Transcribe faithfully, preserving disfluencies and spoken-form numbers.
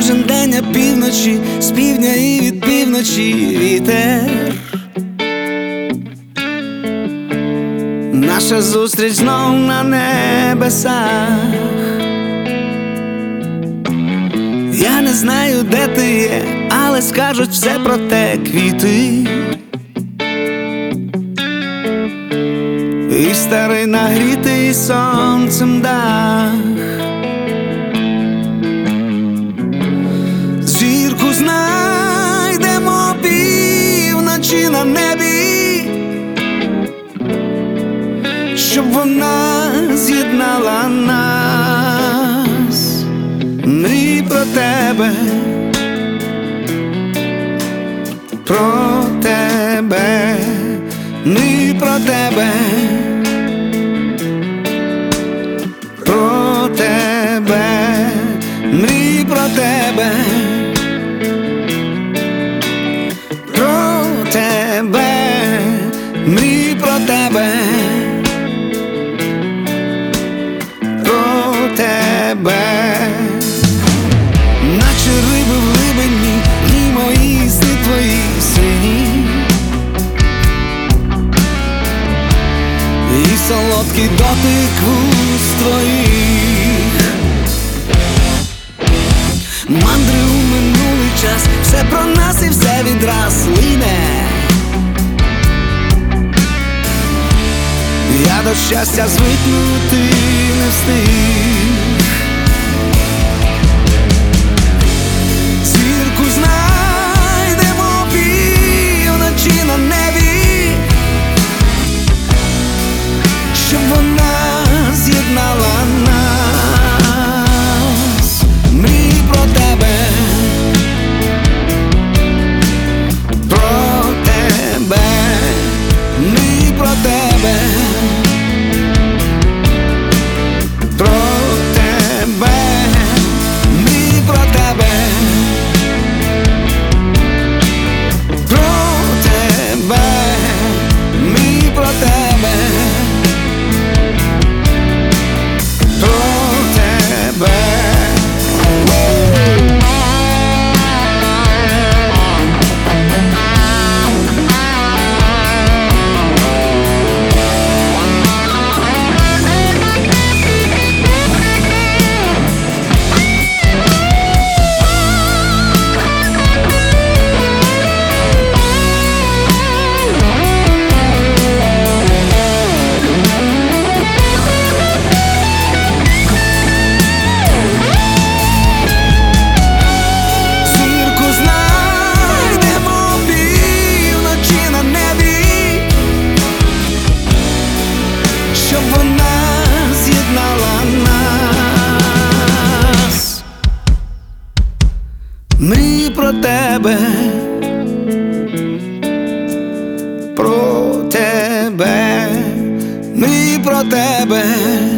Кожен день опівночі, з півдня і від півночі вітер. Наша зустріч знов на небесах. Я не знаю, де ти є, але скажуть все про те квіти. І старий нагрітий сонцем дах. Зірку знайдемо півночі на небі, щоб вона з'єднала нас. Мрій про тебе, про тебе, мрій про тебе, про тебе, мрій про тебе, про тебе, мрій про тебе, про тебе. Наче риби в глибині, дні мої, сни твої сині, і солодкий дотик вуст твоїх. Мандри у минулий час, все про нас і все відраз лине. Я до щастя звикнути не встиг. Зірку знайдемо півночі на небі, щоб вона з'єднала нас. Мрій про тебе, про тебе, мрій про тебе, про тебе, мрій про тебе, про тебе, мрій про тебе, про тебе. Мрій про тебе, про тебе, мрій про тебе.